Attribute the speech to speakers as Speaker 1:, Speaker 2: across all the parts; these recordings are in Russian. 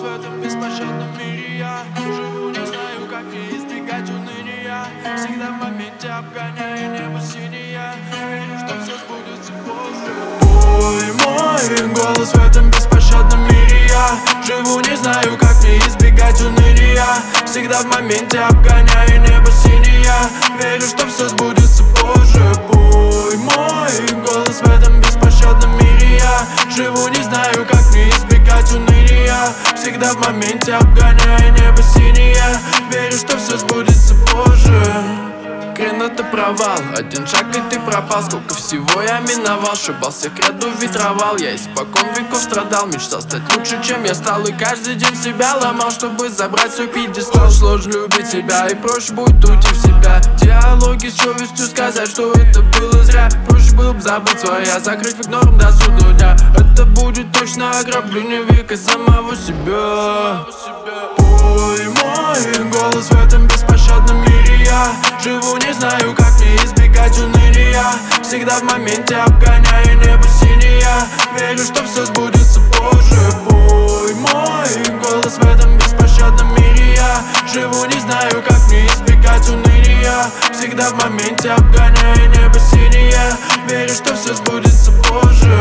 Speaker 1: в этом беспощадном мире. Я живу, не знаю, как не избегать уныния. Всегда в моменте обгоняя небо синее. Верю, что все сбудется позже. Бой мой голос в этом беспощадном мире. Я живу, не знаю, как не избегать уныния. Всегда в моменте обгоняя небо синее. Верю, что все сбудется позже. Бой мой голос в этом беспощадном мире. Я живу, не знаю, как не избегать уныния. Всегда в моменте обгоняя небо синее. Верю, что все сбудется позже. Хрен это провал, один шаг и ты пропал. Сколько всего я миновал, ошибался, краду ветровал. Я испокон веков страдал, мечтал стать лучше, чем я стал. И каждый день себя ломал, чтобы забрать свой пьедестал. Сложно любить себя и проще будет уйти в себя. Диалоги с совестью сказать, что это было зря. Проще было бы забыть своя, закрыть в игнором до судного дня. Это будет точно ограбление века самого себя. Ой, мой голос в этом беспощадном мире. Я живу, не знаю, как не избегать уныния. Всегда в моменте обгоняя небо синее. Верю, что все сбудется позже. Бой мой голос в этом беспощадном мире. Я живу, не знаю, как не избегать уныния. Всегда в моменте обгоняя небо синее. Верю, что все сбудется позже.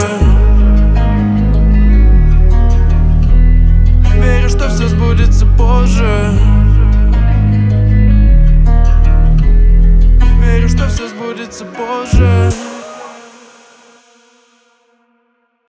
Speaker 1: Верю, что все сбудется позже. Верю, что все сбудется позже.